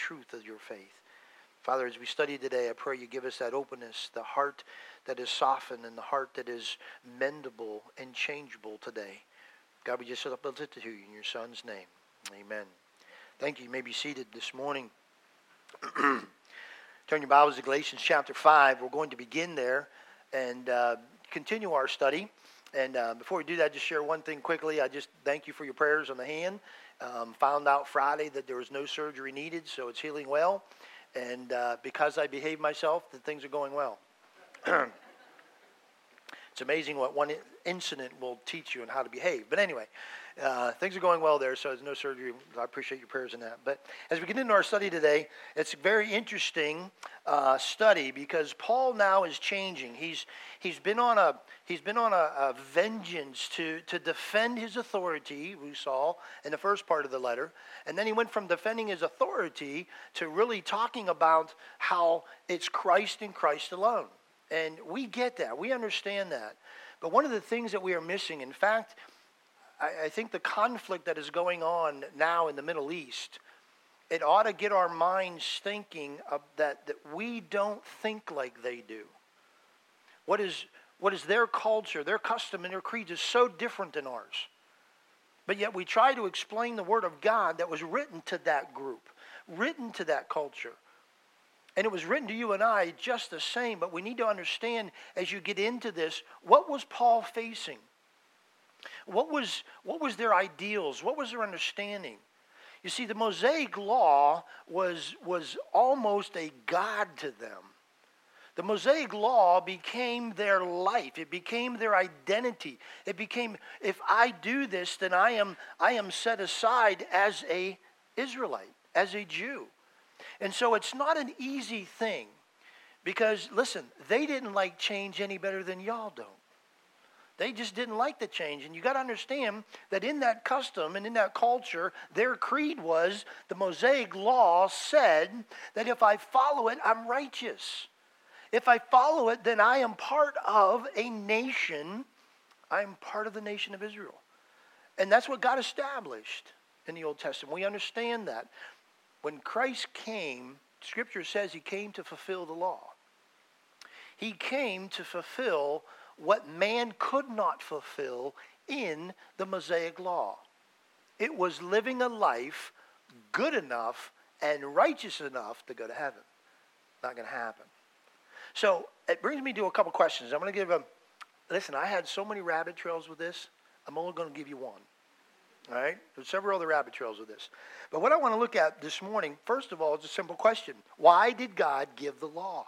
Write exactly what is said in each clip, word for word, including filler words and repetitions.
truth of your faith. Father, as we study today, I pray you give us that openness, the heart that is softened and the heart that is mendable and changeable today. God, we just uplift it to you in your Son's name. Amen. Thank you. You may be seated this morning. Turn your Bibles to Galatians chapter five. We're going to begin there and uh, continue our study. And uh, before we do that, just share one thing quickly. I just thank you for your prayers on the hand. Um, found out Friday that there was no surgery needed, so it's healing well. And uh, because I behaved myself, that things are going well. It's amazing what one incident will teach you on how to behave. But anyway, uh, things are going well there, so there's no surgery. I appreciate your prayers in that. But as we get into our study today, it's a very interesting uh, study because Paul now is changing. He's he's been on a he's been on a, a vengeance to to defend his authority. We saw in the first part of the letter, and then he went from defending his authority to really talking about how it's Christ and Christ alone. And we get that. We understand that. But one of the things that we are missing, in fact, I, I think the conflict that is going on now in the Middle East, it ought to get our minds thinking of that, that we don't think like they do. What is, what is their culture, their custom, and their creed is so different than ours. But yet we try to explain the Word of God that was written to that group, written to that culture. And it was written to you and I just the same, but we need to understand as you get into this, what was Paul facing? What was, what was their ideals? What was their understanding? You see, the Mosaic Law was, was almost a God to them. The Mosaic Law became their life. It became their identity. It became, if I do this, then I am, I am set aside as an Israelite, as a Jew. And so it's not an easy thing because, listen, they didn't like change any better than y'all don't. They just didn't like the change. And you got to understand that in that custom and in that culture, their creed was the Mosaic Law said that if I follow it, I'm righteous. If I follow it, then I am part of a nation. I'm part of the nation of Israel. And that's what God established in the Old Testament. We understand that. When Christ came, Scripture says he came to fulfill the law. He came to fulfill what man could not fulfill in the Mosaic Law. It was living a life good enough and righteous enough to go to heaven. Not going to happen. So it brings me to a couple questions. I'm going to give a, listen, I had so many rabbit trails with this. I'm only going to give you one. All right? There's several other rabbit trails with this. But what I want to look at this morning, first of all, is a simple question. Why did God give the law?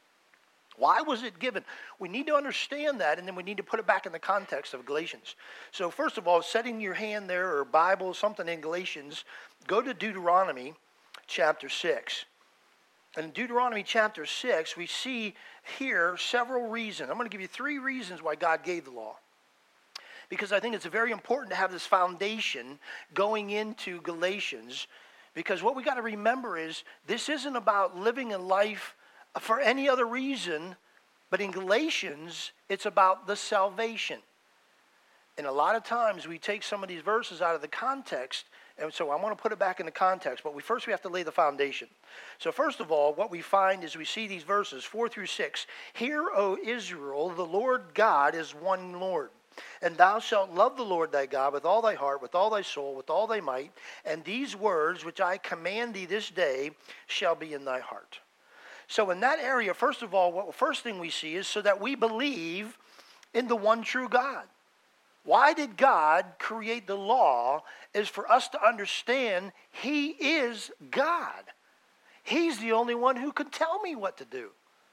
Why was it given? We need to understand that, and then we need to put it back in the context of Galatians. So first of all, setting your hand there or Bible, something in Galatians, go to Deuteronomy chapter six. And in Deuteronomy chapter six, we see here several reasons. I'm going to give you three reasons why God gave the law. Because I think it's very important to have this foundation going into Galatians. Because what we got to remember is this isn't about living a life for any other reason. But in Galatians, it's about the salvation. And a lot of times we take some of these verses out of the context. And so I want to put it back in the context. But we first we have to lay the foundation. So first of all, what we find is we see these verses, four through six. Hear, O Israel, the Lord God is one Lord. And thou shalt love the Lord thy God with all thy heart, with all thy soul, with all thy might. And these words which I command thee this day shall be in thy heart. So in that area, first of all, what the first thing we see is so that we believe in the one true God. Why did God create the law? Is for us to understand he is God. He's the only one who can tell me what to do.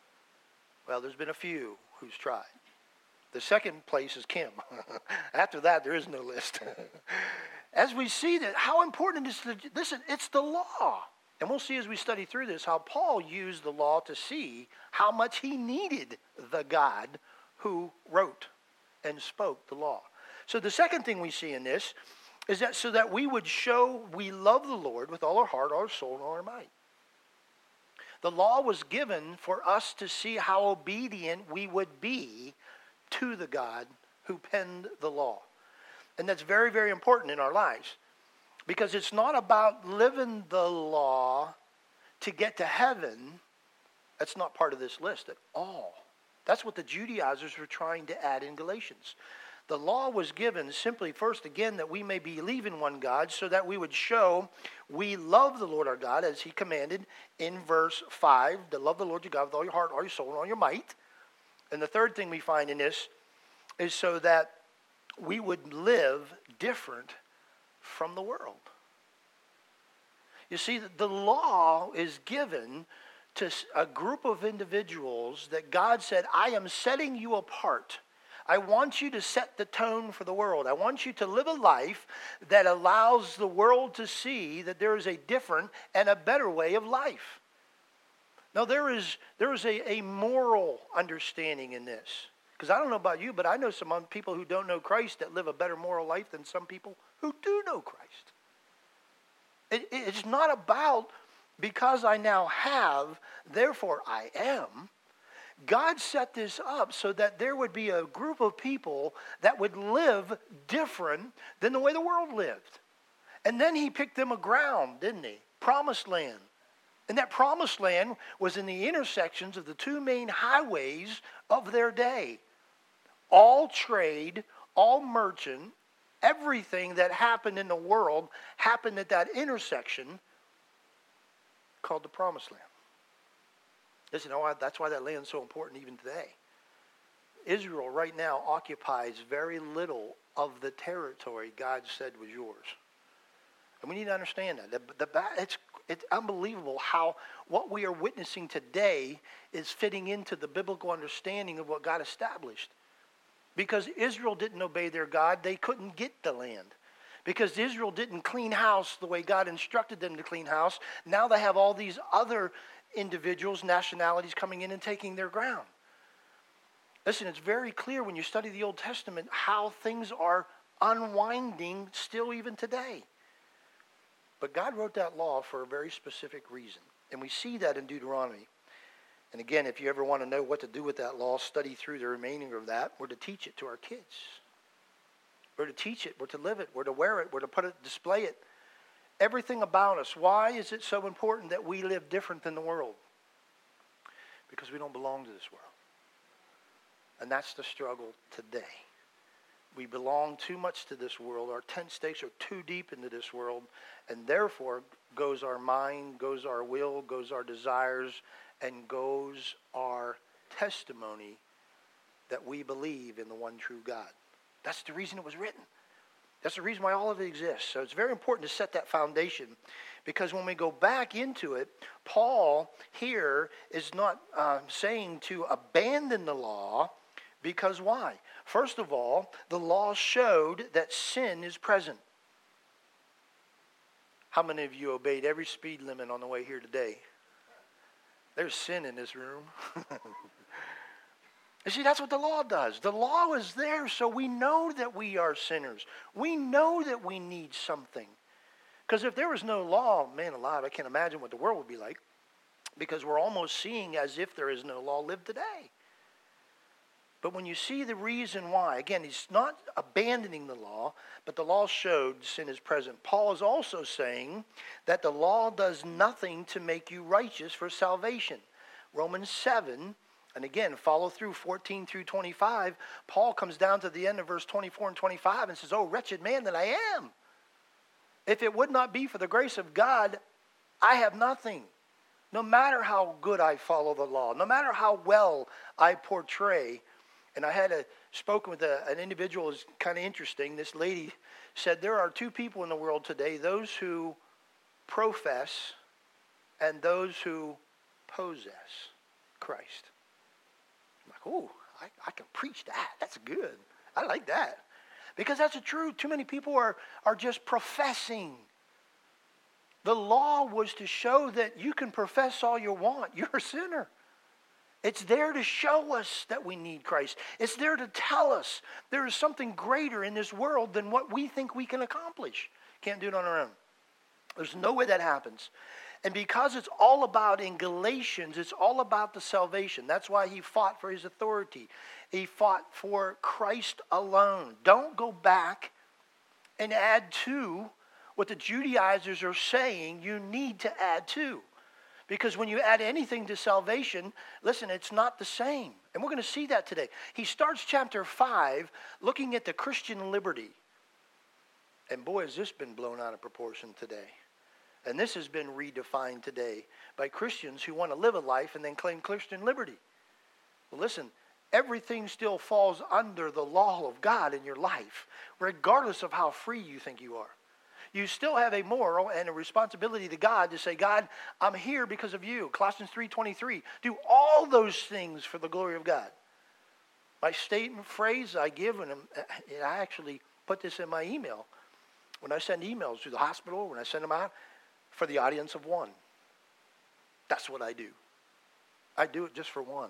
Well, there's been a few who's tried. The second place is Kim. After that, there is no list. As we see that, how important is the, listen, it's the law. And we'll see as we study through this how Paul used the law to see how much he needed the God who wrote and spoke the law. So the second thing we see in this is that so that we would show we love the Lord with all our heart, our soul, and all our might. The law was given for us to see how obedient we would be to the God who penned the law. And that's very, very important in our lives. Because it's not about living the law to get to heaven, that's not part of this list at all. That's what the Judaizers were trying to add in Galatians. The law was given simply, first, again, that we may believe in one God, so that we would show we love the Lord our God, as he commanded in verse five, to love the Lord your God with all your heart, all your soul, and all your might. And the third thing we find in this is so that we would live different from the world. You see, the law is given to a group of individuals that God said, I am setting you apart. I want you to set the tone for the world. I want you to live a life that allows the world to see that there is a different and a better way of life. Now, there is, there is a, a moral understanding in this. Because I don't know about you, but I know some people who don't know Christ that live a better moral life than some people who do know Christ. It, it's not about because I now have, therefore I am. God set this up so that there would be a group of people that would live different than the way the world lived. And then he picked them a ground, didn't he? Promised land. And that promised land was in the intersections of the two main highways of their day. All trade, all merchant, everything that happened in the world happened at that intersection called the Promised Land. Listen, you know, that's why that land's so important even today. Israel right now occupies very little of the territory God said was yours. And we need to understand that. The, the, it's, it's unbelievable how what we are witnessing today is fitting into the biblical understanding of what God established. Because Israel didn't obey their God, they couldn't get the land. Because Israel didn't clean house the way God instructed them to clean house, now they have all these other individuals, nationalities coming in and taking their ground. Listen, it's very clear when you study the Old Testament how things are unwinding still even today. But God wrote that law for a very specific reason. And we see that in Deuteronomy. And again, if you ever want to know what to do with that law, study through the remaining of that. We're to teach it to our kids. We're to teach it. We're to live it. We're to wear it. We're to put it, display it. Everything about us. Why is it so important that we live different than the world? Because we don't belong to this world. And that's the struggle today. We belong too much to this world. Our tent stakes are too deep into this world. And therefore goes our mind, goes our will, goes our desires, and goes our testimony that we believe in the one true God. That's the reason it was written. That's the reason why all of it exists. So it's very important to set that foundation, because when we go back into it, Paul here is not uh, saying to abandon the law, because why? First of all, the law showed that sin is present. How many of you obeyed every speed limit on the way here today? There's sin in this room. You see, that's what the law does. The law is there so we know that we are sinners. We know that we need something. Because if there was no law, man alive, I can't imagine what the world would be like. Because we're almost seeing as if there is no law live today. But when you see the reason why, again, he's not abandoning the law, but the law showed sin is present. Paul is also saying that the law does nothing to make you righteous for salvation. Romans seven, and again, follow through fourteen through twenty-five, Paul comes down to the end of verse twenty-four and twenty-five and says, "Oh, wretched man that I am. If it would not be for the grace of God, I have nothing. No matter how good I follow the law, no matter how well I portray." And I had a, spoken with a, an individual, is kind of interesting. This lady said there are two people in the world today, those who profess and those who possess Christ. I'm like, oh, I, I can preach that. That's good. I like that. Because that's the truth. Too many people are, are just professing. The law was to show that you can profess all you want. You're a sinner. It's there to show us that we need Christ. It's there to tell us there is something greater in this world than what we think we can accomplish. Can't do it on our own. There's no way that happens. And because it's all about, in Galatians, it's all about the salvation. That's why he fought for his authority. He fought for Christ alone. Don't go back and add to what the Judaizers are saying you need to add to. Because when you add anything to salvation, listen, it's not the same. And we're going to see that today. He starts chapter five looking at the Christian liberty. And boy, has this been blown out of proportion today. And this has been redefined today by Christians who want to live a life and then claim Christian liberty. Well, listen, everything still falls under the law of God in your life, regardless of how free you think you are. You still have a moral and a responsibility to God to say, God, I'm here because of you. Colossians three twenty-three. Do all those things for the glory of God. My statement phrase I give, and I actually put this in my email. When I send emails to the hospital, when I send them out, for the audience of one. That's what I do. I do it just for one.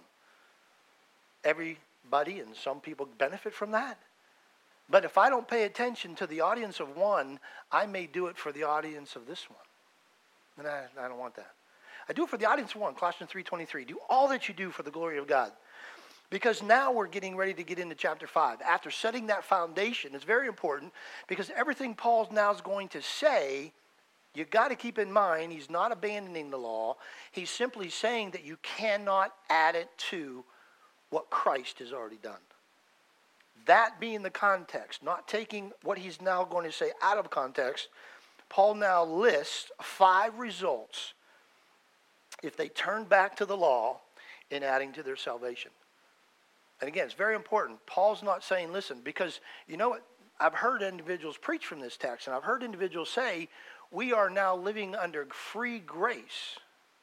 Everybody and some people benefit from that. But if I don't pay attention to the audience of one, I may do it for the audience of this one. And I, I don't want that. I do it for the audience of one, Colossians three twenty-three. Do all that you do for the glory of God. Because now we're getting ready to get into chapter five. After setting that foundation, it's very important because everything Paul now is going to say, you've got to keep in mind, he's not abandoning the law. He's simply saying that you cannot add it to what Christ has already done. That being the context, not taking what he's now going to say out of context, Paul now lists five results if they turn back to the law in adding to their salvation. And again, it's very important. Paul's not saying, listen, because you know what? I've heard individuals preach from this text, and I've heard individuals say, we are now living under free grace.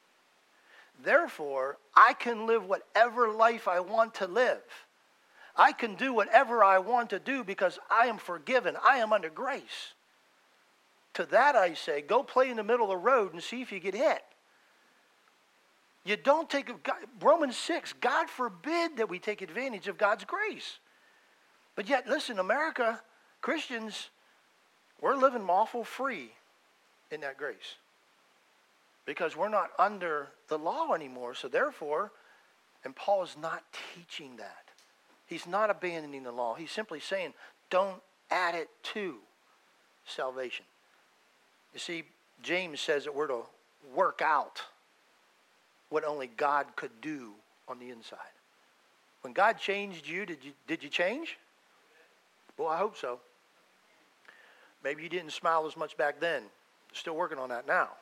Therefore, I can live whatever life I want to live. I can do whatever I want to do because I am forgiven. I am under grace. To that I say, go play in the middle of the road and see if you get hit. You don't take, Romans six, God forbid that we take advantage of God's grace. But yet, listen, America, Christians, we're living awful free in that grace. Because we're not under the law anymore. So therefore, and Paul is not teaching that. He's not abandoning the law. He's simply saying, don't add it to salvation. You see, James says that we're to work out what only God could do on the inside. When God changed you, did you, did you change? Well, I hope so. Maybe you didn't smile as much back then. Still working on that now.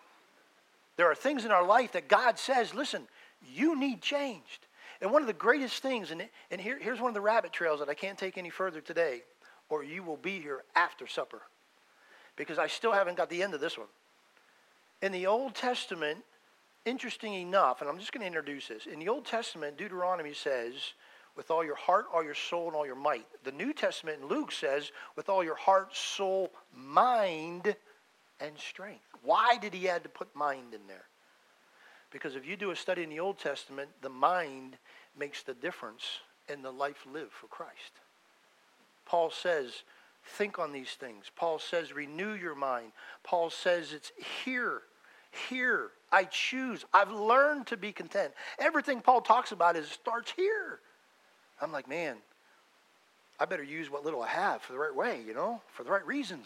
There are things in our life that God says, listen, you need changed. And one of the greatest things, and, and here, here's one of the rabbit trails that I can't take any further today, or you will be here after supper. Because I still haven't got the end of this one. In the Old Testament, interesting enough, and I'm just going to introduce this. In the Old Testament, Deuteronomy says, with all your heart, all your soul, and all your might. The New Testament in Luke says, with all your heart, soul, mind, and strength. Why did he add to put mind in there? Because if you do a study in the Old Testament, the mind makes the difference in the life lived for Christ. Paul says, think on these things. Paul says, renew your mind. Paul says, it's here. Here. I choose. I've learned to be content. Everything Paul talks about is starts here. I'm like, man, I better use what little I have for the right way, you know, for the right reasons.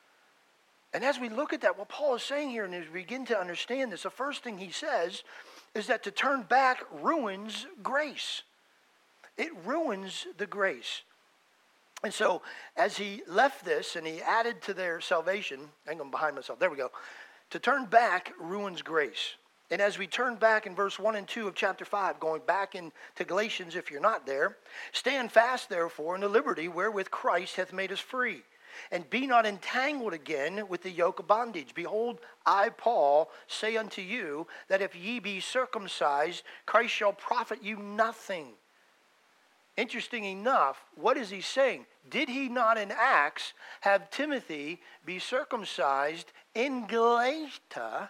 And as we look at that, what Paul is saying here, and as we begin to understand this, the first thing he says is that to turn back ruins grace. It ruins the grace. And so as he left this and he added to their salvation, I'm going behind myself, there we go. To turn back ruins grace. And as we turn back in verse one and two of chapter five, going back into Galatians if you're not there, stand fast therefore in the liberty wherewith Christ hath made us free. And be not entangled again with the yoke of bondage. Behold, I, Paul, say unto you, that if ye be circumcised, Christ shall profit you nothing. Interesting enough, what is he saying? Did he not in Acts have Timothy be circumcised in Galatia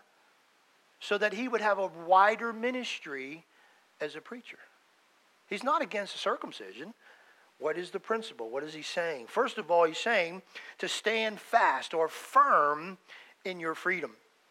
so that he would have a wider ministry as a preacher? He's not against the circumcision. What is the principle? What is he saying? First of all, he's saying to stand fast or firm in your freedom.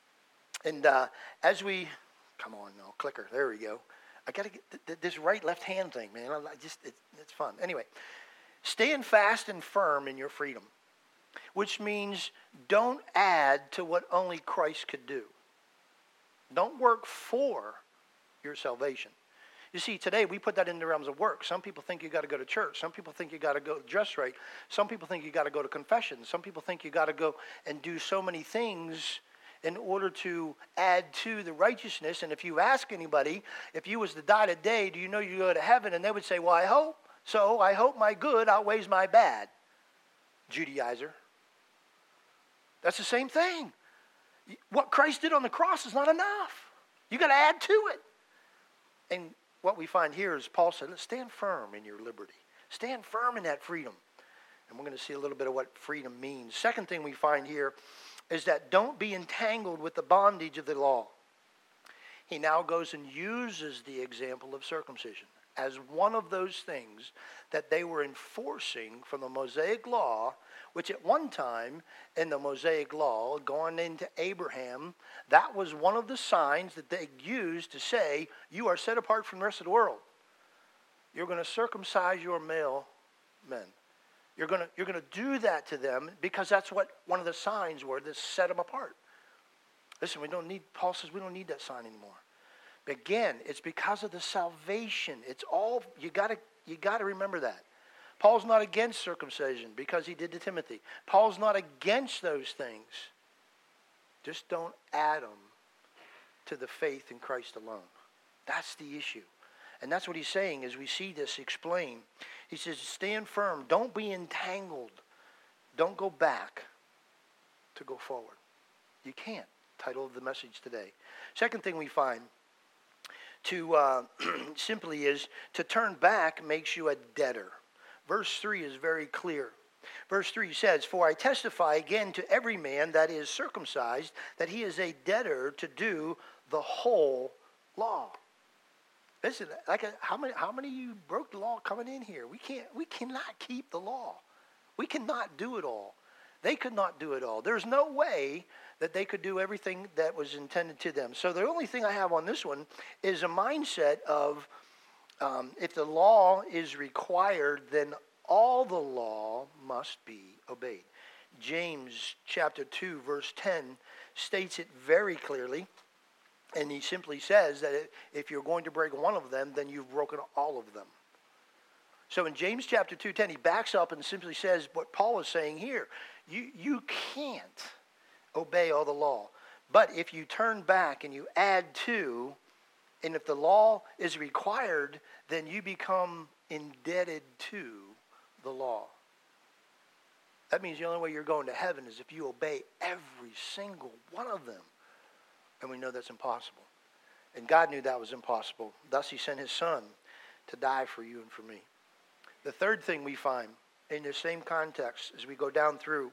And uh, as we, come on, no, clicker, there we go. I got to get th- th- this right left hand thing, man. I just it, it's fun. Anyway, stand fast and firm in your freedom, which means don't add to what only Christ could do. Don't work for your salvation. You see, today we put that in the realms of work. Some people think you got to go to church. Some people think you got to go dress right. Some people think you got to go to confession. Some people think you got to go and do so many things in order to add to the righteousness. And if you ask anybody, if you was to die today, do you know you go to heaven? And they would say, well, I hope so. I hope my good outweighs my bad. Judaizer. That's the same thing. What Christ did on the cross is not enough. You got to add to it. And what we find here is Paul said, let's stand firm in your liberty. Stand firm in that freedom. And we're going to see a little bit of what freedom means. Second thing we find here is that don't be entangled with the bondage of the law. He now goes and uses the example of circumcision as one of those things that they were enforcing from the Mosaic law, which at one time in the Mosaic law, going into Abraham, that was one of the signs that they used to say, you are set apart from the rest of the world. You're going to circumcise your male men. You're going to, you're going to do that to them because that's what one of the signs were that set them apart. Listen, we don't need, Paul says we don't need that sign anymore. But again, it's because of the salvation. It's all, you got to you got to remember that. Paul's not against circumcision because he did to Timothy. Paul's not against those things. Just don't add them to the faith in Christ alone. That's the issue. And that's what he's saying as we see this explained. He says, stand firm. Don't be entangled. Don't go back to go forward. You can't. Title of the message today. Second thing we find to uh, simply is to turn back makes you a debtor. Verse three is very clear. Verse three says, for I testify again to every man that is circumcised that he is a debtor to do the whole law. Listen, like a, how many how many of you broke the law coming in here? We can't we cannot keep the law. We cannot do it all. They could not do it all. There's no way that they could do everything that was intended to them. So the only thing I have on this one is a mindset of um, if the law is required, then all the law must be obeyed. James chapter two, verse ten states it very clearly. And he simply says that if you're going to break one of them, then you've broken all of them. So in James chapter two ten, he backs up and simply says what Paul is saying here. You, you can't obey all the law. But if you turn back and you add to, and if the law is required, then you become indebted to the law. That means the only way you're going to heaven is if you obey every single one of them. And we know that's impossible. And God knew that was impossible. Thus he sent his son to die for you and for me. The third thing we find in the same context as we go down through,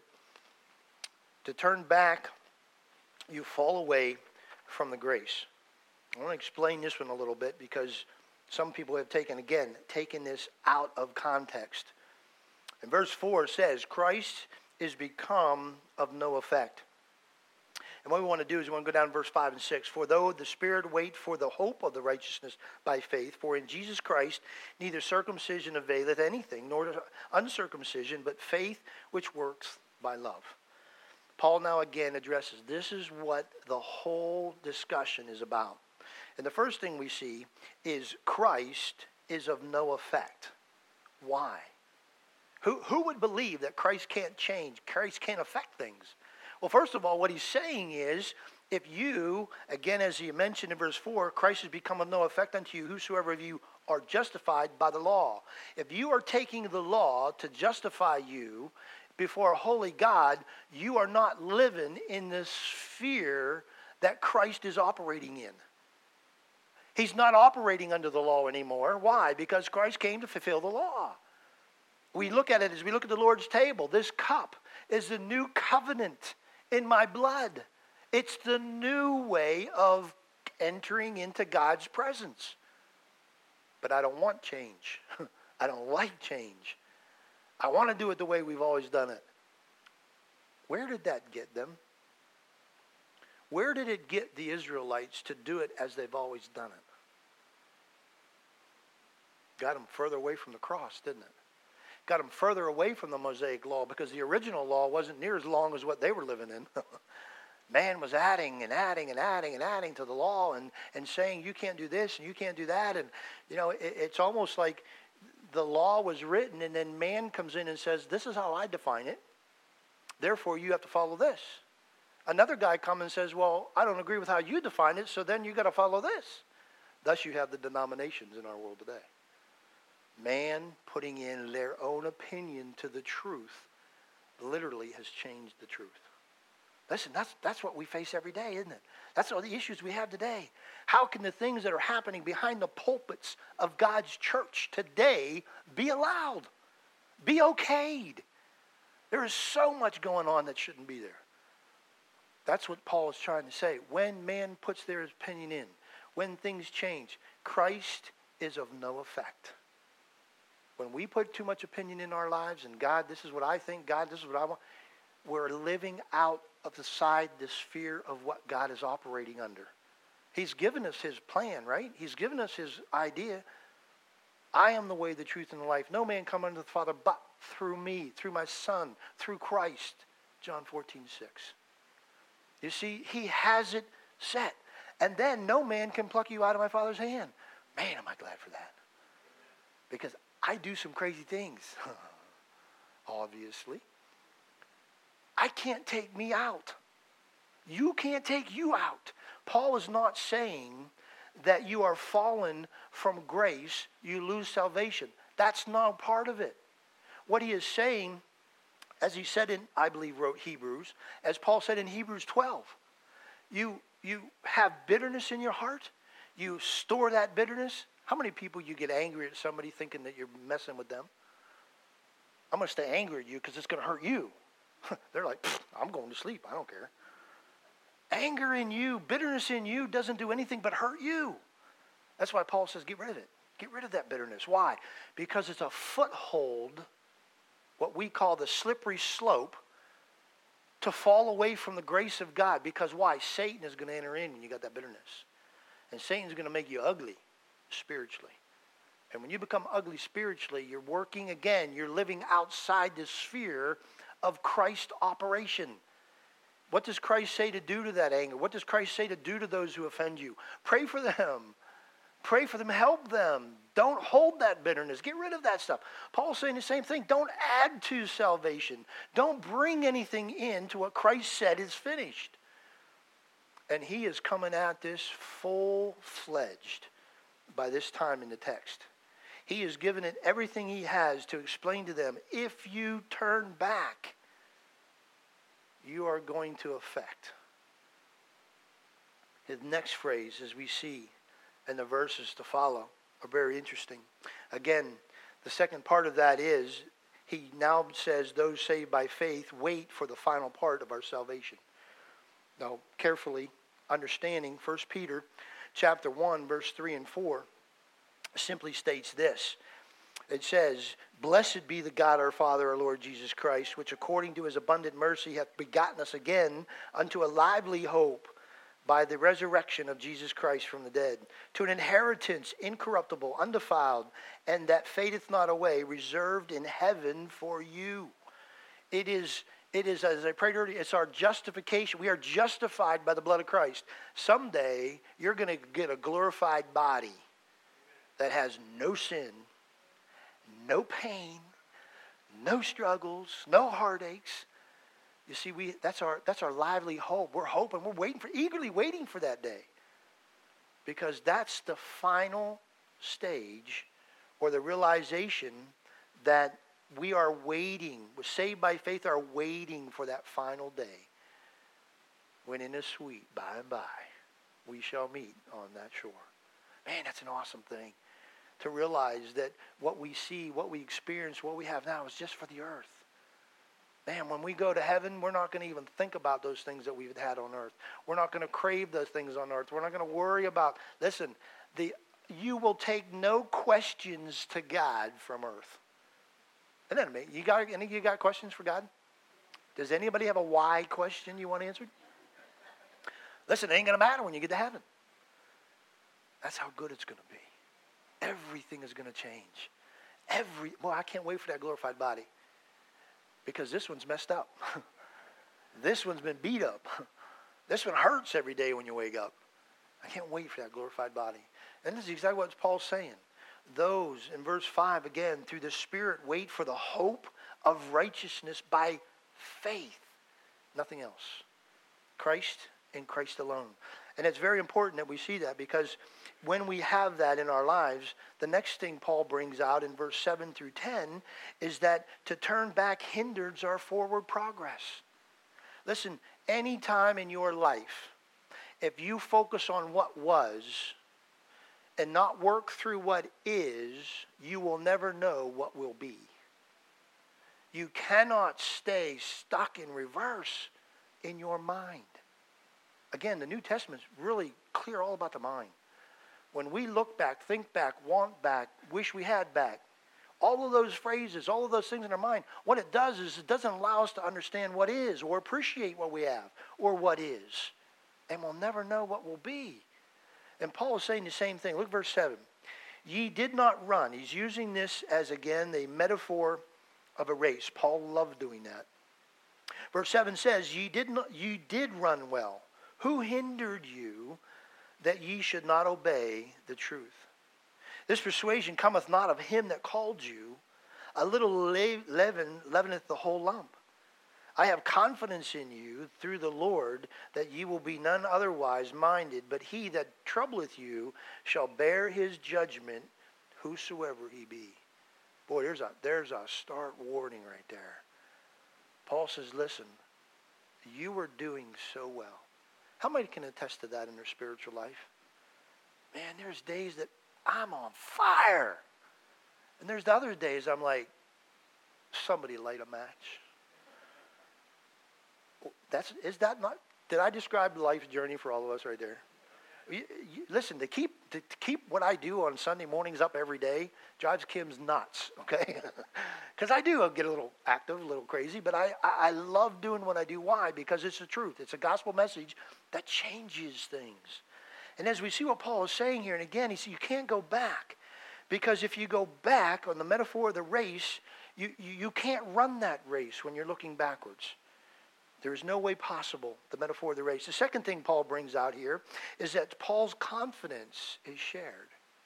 to turn back, you fall away from the grace. I want to explain this one a little bit because some people have taken, again, taken this out of context. And verse four says, Christ is become of no effect. And what we want to do is we want to go down to verse five and six. For though the Spirit wait for the hope of the righteousness by faith, for in Jesus Christ neither circumcision availeth anything, nor uncircumcision, but faith which works by love. Paul now again addresses, this is what the whole discussion is about. And the first thing we see is Christ is of no effect. Why? Who, who would believe that Christ can't change, Christ can't affect things? Well, first of all, what he's saying is, if you, again, as he mentioned in verse four, Christ has become of no effect unto you, whosoever of you are justified by the law. If you are taking the law to justify you before a holy God, you are not living in the sphere that Christ is operating in. He's not operating under the law anymore. Why? Because Christ came to fulfill the law. We look at it as we look at the Lord's table. This cup is the new covenant in my blood. It's the new way of entering into God's presence. But I don't want change. I don't like change. I want to do it the way we've always done it. Where did that get them? Where did it get the Israelites to do it as they've always done it? Got them further away from the cross, didn't it? Got them further away from the Mosaic law because the original law wasn't near as long as what they were living in. Man was adding and adding and adding and adding to the law and, and saying you can't do this and you can't do that. And, you know, it, it's almost like the law was written and then man comes in and says, this is how I define it. Therefore, you have to follow this. Another guy comes and says, well, I don't agree with how you define it, so then you got to follow this. Thus, you have the denominations in our world today. Man putting in their own opinion to the truth literally has changed the truth. Listen, that's, that's what we face every day, isn't it? That's all the issues we have today. How can the things that are happening behind the pulpits of God's church today be allowed, be okayed? There is so much going on that shouldn't be there. That's what Paul is trying to say. When man puts their opinion in, when things change, Christ is of no effect. When we put too much opinion in our lives and God, this is what I think, God, this is what I want, we're living out of the side, the sphere of what God is operating under. He's given us his plan, right? He's given us his idea. I am the way, the truth, and the life. No man come unto the Father but through me, through my Son, through Christ. John fourteen six. You see, he has it set. And then no man can pluck you out of my Father's hand. Man, am I glad for that. Because I do some crazy things. Obviously. I can't take me out. You can't take you out. Paul is not saying that you are fallen from grace, you lose salvation. That's not part of it. What he is saying, as he said in, I believe wrote Hebrews, as Paul said in Hebrews twelve, you, you have bitterness in your heart, you store that bitterness. How many people you get angry at somebody thinking that you're messing with them? I'm going to stay angry at you because it's going to hurt you. They're like, I'm going to sleep. I don't care. Anger in you, bitterness in you doesn't do anything but hurt you. That's why Paul says get rid of it. Get rid of that bitterness. Why? Because it's a foothold, what we call the slippery slope, to fall away from the grace of God. Because why? Satan is going to enter in when you got that bitterness. And Satan's going to make you ugly spiritually. And when you become ugly spiritually, you're working again. You're living outside the sphere of Christ's operation. What does Christ say to do to that anger? What does Christ say to do to those who offend you? Pray for them. Pray for them. Help them. Don't hold that bitterness. Get rid of that stuff. Paul's saying the same thing. Don't add to salvation. Don't bring anything in to what Christ said is finished. And he is coming at this full-fledged by this time in the text. He has given it everything he has to explain to them, if you turn back, you are going to affect. His next phrase, as we see in the verses to follow, are very interesting. Again, the second part of that is, he now says, those saved by faith wait for the final part of our salvation. Now, carefully understanding, First Peter chapter one, verse three and four, simply states this. It says, blessed be the God our Father, our Lord Jesus Christ, which according to his abundant mercy hath begotten us again unto a lively hope by the resurrection of Jesus Christ from the dead, to an inheritance incorruptible, undefiled, and that fadeth not away, reserved in heaven for you. It is, it is, as I prayed earlier, it's our justification. We are justified by the blood of Christ. Someday, you're going to get a glorified body that has no sin, no pain, no struggles, no heartaches. You see, we that's our that's our lively hope. We're hoping, we're waiting for, eagerly waiting for that day. Because that's the final stage, or the realization that we are waiting, we're saved by faith, are waiting for that final day. When in a sweet by and by, we shall meet on that shore. Man, that's an awesome thing. To realize that what we see, what we experience, what we have now is just for the earth. Man, when we go to heaven, we're not going to even think about those things that we've had on earth. We're not going to crave those things on earth. We're not going to worry about, listen, the you will take no questions to God from earth. Isn't that amazing? You got, any of you got questions for God? Does anybody have a why question you want answered? Listen, it ain't going to matter when you get to heaven. That's how good it's going to be. Everything is going to change. Every, well, I can't wait for that glorified body. Because this one's messed up. This one's been beat up. This one hurts every day when you wake up. I can't wait for that glorified body. And this is exactly what Paul's saying. Those, in verse five again, through the Spirit wait for the hope of righteousness by faith. Nothing else. Christ and Christ alone. And it's very important that we see that, because when we have that in our lives, the next thing Paul brings out in verse seven through ten is that to turn back hinders our forward progress. Listen, any time in your life, if you focus on what was and not work through what is, you will never know what will be. You cannot stay stuck in reverse in your mind. Again, the New Testament's really clear all about the mind. When we look back, think back, want back, wish we had back, all of those phrases, all of those things in our mind, what it does is it doesn't allow us to understand what is or appreciate what we have or what is. And we'll never know what will be. And Paul is saying the same thing. Look at verse seven. Ye did not run. He's using this as, again, the metaphor of a race. Paul loved doing that. Verse seven says, Ye did not, you did run well. Who hindered you that ye should not obey the truth? This persuasion cometh not of him that called you. A little leaven leaveneth the whole lump. I have confidence in you through the Lord that ye will be none otherwise minded, but he that troubleth you shall bear his judgment, whosoever he be. Boy, there's a, there's a stark warning right there. Paul says, listen, you were doing so well. How many can attest to that in their spiritual life? Man, there's days that I'm on fire. And there's the other days I'm like, somebody light a match. That's, is that not, did I describe life's journey for all of us right there? You, you, listen, to keep, to, to keep what I do on Sunday mornings up every day drives Kim's nuts, okay? Because I do get a little active, a little crazy, but I, I, I love doing what I do. Why? Because it's the truth. It's a gospel message that changes things. And as we see what Paul is saying here, and again, he said you can't go back. Because if you go back on the metaphor of the race, you, you, you can't run that race when you're looking backwards. There is no way possible, the metaphor of the race. The second thing Paul brings out here is that Paul's confidence is shared.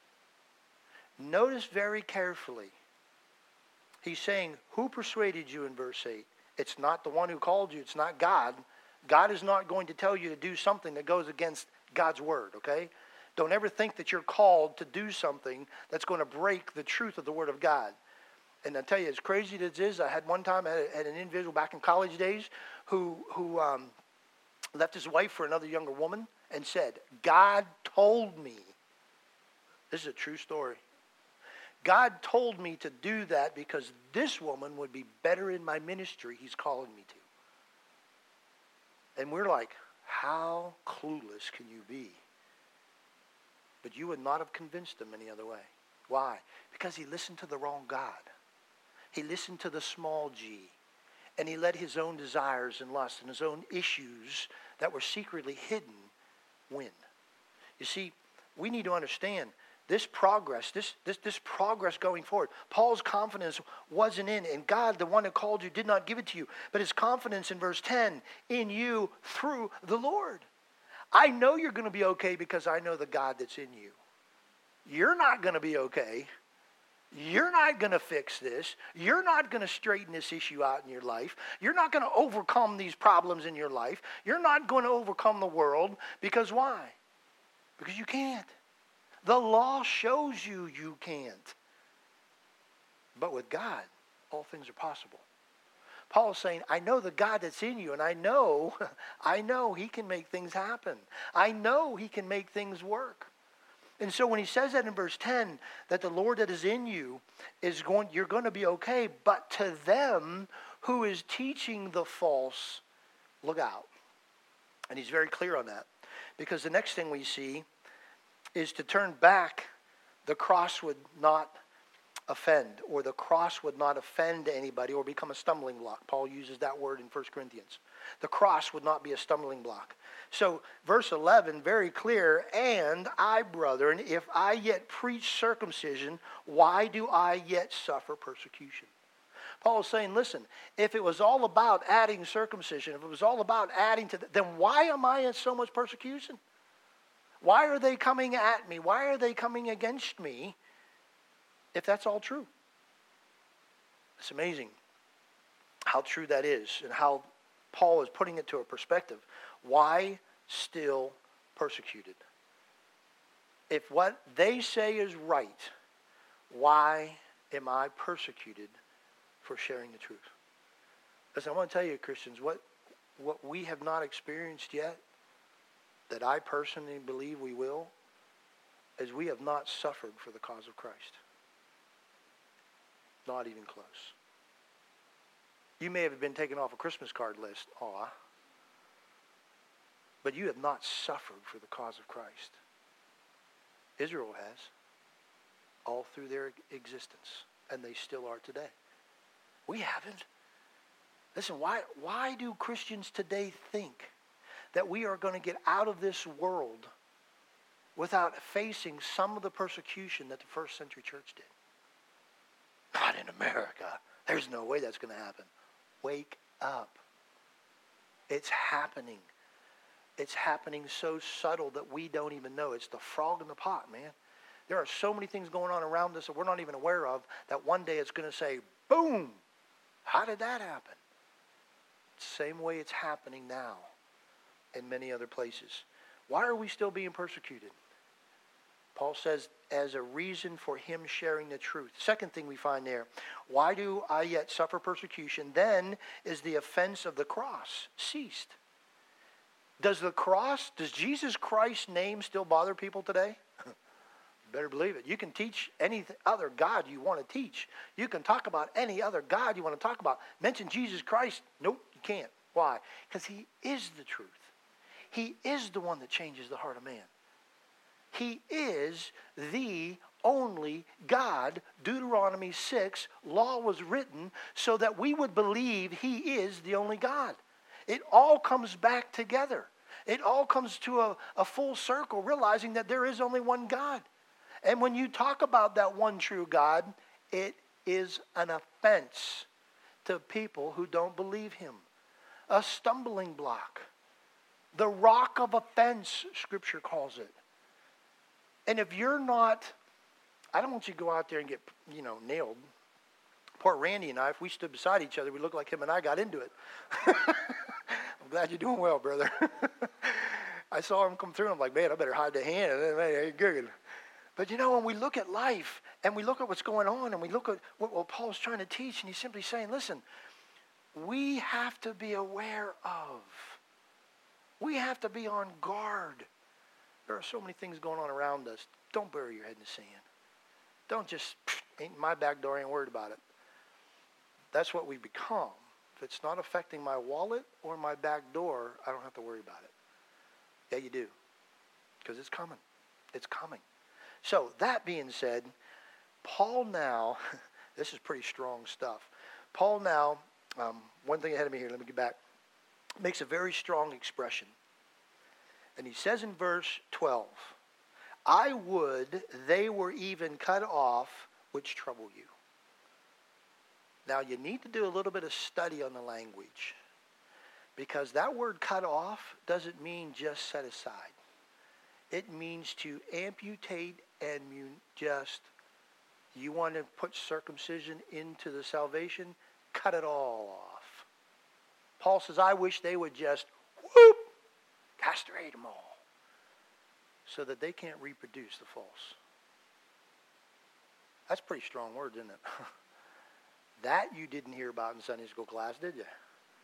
Notice very carefully. He's saying, who persuaded you in verse eight? It's not the one who called you. It's not God. God is not going to tell you to do something that goes against God's word, okay? Don't ever think that you're called to do something that's going to break the truth of the word of God. And I tell you, as crazy as it is, I had one time, I had, had an individual back in college days who, who um, left his wife for another younger woman and said, God told me. This is a true story. God told me to do that because this woman would be better in my ministry he's calling me to. And we're like, how clueless can you be? But you would not have convinced him any other way. Why? Because he listened to the wrong God. He listened to the small g. And he let his own desires and lusts and his own issues that were secretly hidden win. You see, we need to understand this progress, this, this, this progress going forward. Paul's confidence wasn't in, and God, the one that called you, did not give it to you. But his confidence in verse ten, in you through the Lord. I know you're going to be okay because I know the God that's in you. You're not going to be okay. You're not going to fix this. You're not going to straighten this issue out in your life. You're not going to overcome these problems in your life. You're not going to overcome the world. Because why? Because you can't. The law shows you you can't. But with God, all things are possible. Paul is saying, I know the God that's in you, and I know, I know he can make things happen. I know he can make things work. And so when he says that in verse ten, that the Lord that is in you is going, you're going to be okay, but to them who is teaching the false, look out. And he's very clear on that. Because the next thing we see is to turn back, the cross would not offend, or the cross would not offend anybody or become a stumbling block. Paul uses that word in First Corinthians. The cross would not be a stumbling block. So verse eleven, very clear, and I, brethren, if I yet preach circumcision, why do I yet suffer persecution? Paul is saying, listen, if it was all about adding circumcision, if it was all about adding to, the, then why am I in so much persecution? Why are they coming at me? Why are they coming against me if that's all true? It's amazing how true that is and how Paul is putting it to a perspective. Why still persecuted? If what they say is right, why am I persecuted for sharing the truth? Listen, I want to tell you, Christians, what, what we have not experienced yet, that I personally believe we will, is we have not suffered for the cause of Christ. Not even close. You may have been taken off a Christmas card list, aw, but you have not suffered for the cause of Christ. Israel has, all through their existence, and they still are today. We haven't. Listen, why, why do Christians today think that we are going to get out of this world without facing some of the persecution that the first century church did? Not in America. There's no way that's going to happen. Wake up. It's happening. It's happening so subtle that we don't even know. It's the frog in the pot, man. There are so many things going on around us that we're not even aware of that one day it's going to say, boom, how did that happen? Same way it's happening now in many other places. Why are we still being persecuted? Paul says, as a reason for him sharing the truth. Second thing we find there, why do I yet suffer persecution? Then is the offense of the cross ceased. Does the cross, does Jesus Christ's name still bother people today? Better believe it. You can teach any other God you want to teach. You can talk about any other God you want to talk about. Mention Jesus Christ. Nope, you can't. Why? Because he is the truth. He is the one that changes the heart of man. He is the only God. Deuteronomy six, law was written so that we would believe he is the only God. It all comes back together. It all comes to a, a full circle, realizing that there is only one God. And when you talk about that one true God, it is an offense to people who don't believe him. A stumbling block. The rock of offense, Scripture calls it. And if you're not, I don't want you to go out there and get, you know, nailed. Poor Randy and I, if we stood beside each other, we look like him and I got into it. I'm glad you're doing well, brother. I saw him come through, and I'm like, man, I better hide the hand. And then, man, good. But you know, when we look at life, and we look at what's going on, and we look at what, what Paul's trying to teach, and he's simply saying, listen, we have to be aware of. We have to be on guard. There are so many things going on around us. Don't bury your head in the sand. Don't just, ain't my back door, ain't worried about it. That's what we become. If it's not affecting my wallet or my back door, I don't have to worry about it. Yeah, you do. Because it's coming. It's coming. So, that being said, Paul now, this is pretty strong stuff. Paul now, um, one thing ahead of me here, let me get back, makes a very strong expression. And he says in verse twelve, I would they were even cut off which trouble you. Now, you need to do a little bit of study on the language, because that word cut off doesn't mean just set aside. It means to amputate and just, you want to put circumcision into the salvation, cut it all off. Paul says, I wish they would just, whoop, castrate them all, so that they can't reproduce the false. That's a pretty strong word, isn't it? That you didn't hear about in Sunday school class, did you?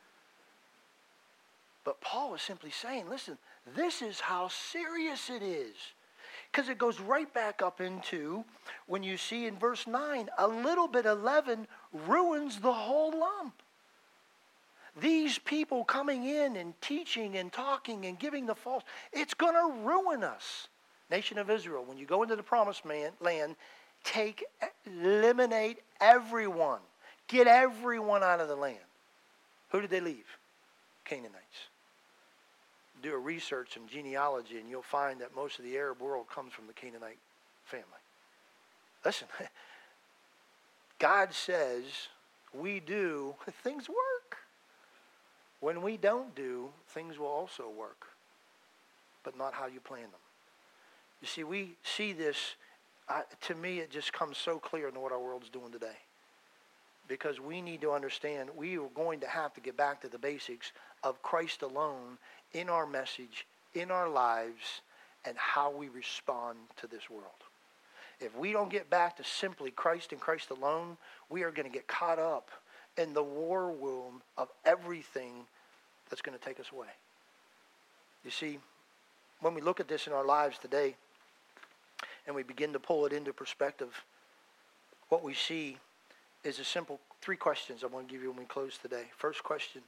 But Paul was simply saying, listen, this is how serious it is. Because it goes right back up into, when you see in verse nine, a little bit of leaven ruins the whole lump. These people coming in and teaching and talking and giving the false, it's going to ruin us. Nation of Israel, when you go into the promised land, take, eliminate everyone. Get everyone out of the land. Who did they leave? Canaanites. Do a research in genealogy and you'll find that most of the Arab world comes from the Canaanite family. Listen, God says, we do, things work. When we don't do, things will also work, but not how you plan them. You see, we see this, uh, to me, it just comes so clear in what our world's doing today. Because we need to understand we are going to have to get back to the basics of Christ alone in our message, in our lives, and how we respond to this world. If we don't get back to simply Christ and Christ alone, we are going to get caught up in the war womb of everything that's going to take us away. You see, when we look at this in our lives today and we begin to pull it into perspective, what we see is a simple three questions I want to give you when we close today. First question,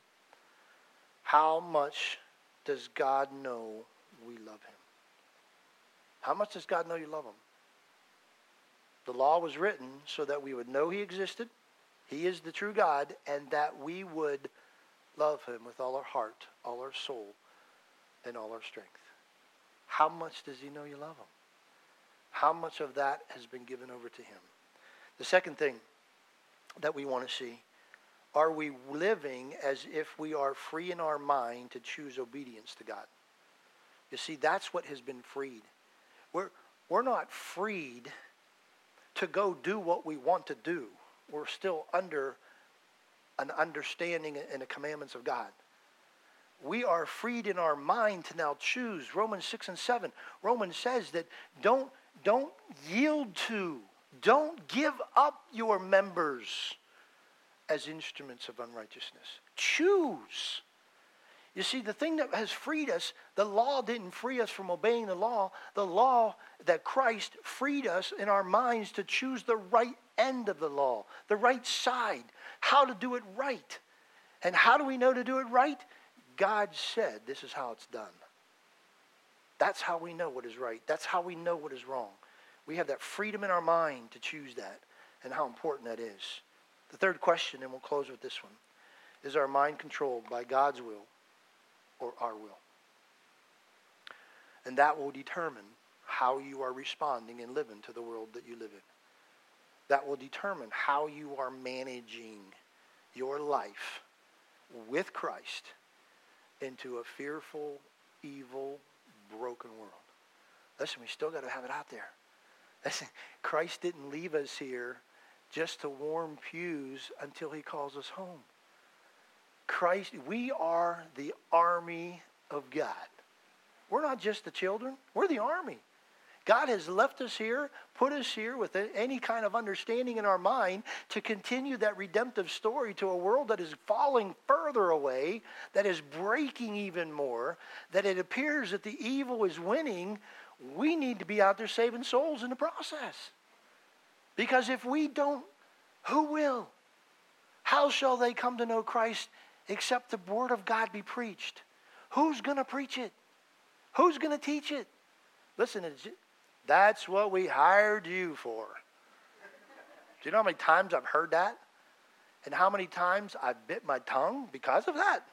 how much does God know we love him? How much does God know you love him? The law was written so that we would know he existed, he is the true God, and that we would love him with all our heart, all our soul, and all our strength. How much does he know you love him? How much of that has been given over to him? The second thing that we want to see, are we living as if we are free in our mind to choose obedience to God? You see, that's what has been freed. We're, we're not freed to go do what we want to do. We're still under an understanding and the commandments of God. We are freed in our mind to now choose. Romans six and seven. Romans says that don't, don't yield to, don't give up your members as instruments of unrighteousness. Choose. You see, the thing that has freed us, the law didn't free us from obeying the law. The law that Christ freed us in our minds to choose the right end of the law, the right side, how to do it right. And how do we know to do it right? God said this is how it's done. That's how we know what is right. That's how we know what is wrong. We have that freedom in our mind to choose that and how important that is. The third question, and we'll close with this one, is our mind controlled by God's will or our will? And that will determine how you are responding and living to the world that you live in. That will determine how you are managing your life with Christ into a fearful, evil, broken world. Listen, we still got to have it out there. Listen, Christ didn't leave us here just to warm pews until he calls us home. Christ, we are the army of God. We're not just the children. We're the army. God has left us here, put us here with any kind of understanding in our mind to continue that redemptive story to a world that is falling further away, that is breaking even more, that it appears that the evil is winning. We need to be out there saving souls in the process. Because if we don't, who will? How shall they come to know Christ except the word of God be preached? Who's going to preach it? Who's going to teach it? Listen, that's what we hired you for. Do you know how many times I've heard that? And how many times I've bit my tongue because of that?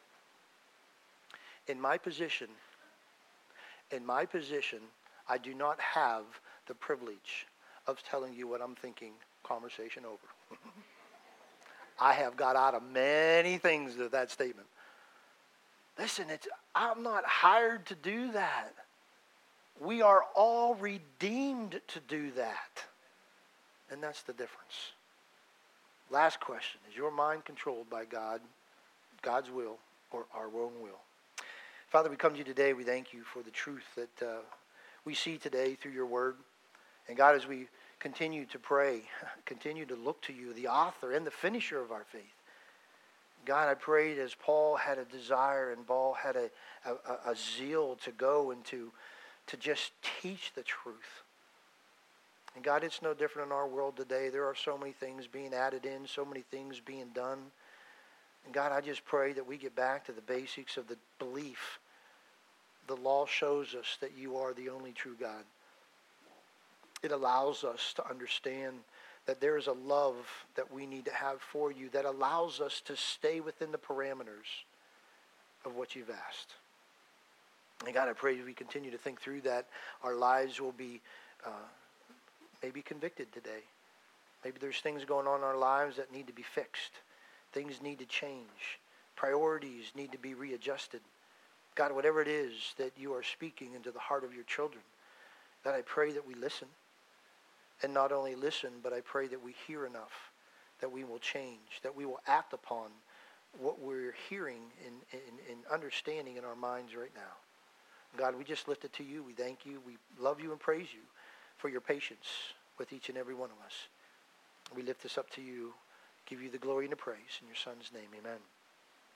In my position, in my position, I do not have the privilege of telling you what I'm thinking, conversation over. I have got out of many things with that statement. Listen, it's, I'm not hired to do that. We are all redeemed to do that. And that's the difference. Last question. Is your mind controlled by God, God's will, or our own will? Father, we come to you today. We thank you for the truth that uh, we see today through your word. And God, as we continue to pray, continue to look to you, the author and the finisher of our faith. God, I prayed as Paul had a desire and Paul had a, a, a zeal to go and to, to just teach the truth. And God, it's no different in our world today. There are so many things being added in, so many things being done. And God, I just pray that we get back to the basics of the belief. The law shows us that you are the only true God. It allows us to understand that there is a love that we need to have for you that allows us to stay within the parameters of what you've asked. And God, I pray as we continue to think through that, our lives will be uh, maybe convicted today. Maybe there's things going on in our lives that need to be fixed. Things need to change. Priorities need to be readjusted. God, whatever it is that you are speaking into the heart of your children, God, I pray that we listen. And not only listen, but I pray that we hear enough, that we will change, that we will act upon what we're hearing and, and, and understanding in our minds right now. God, we just lift it to you. We thank you. We love you and praise you for your patience with each and every one of us. We lift this up to you, give you the glory and the praise. In your Son's name, amen.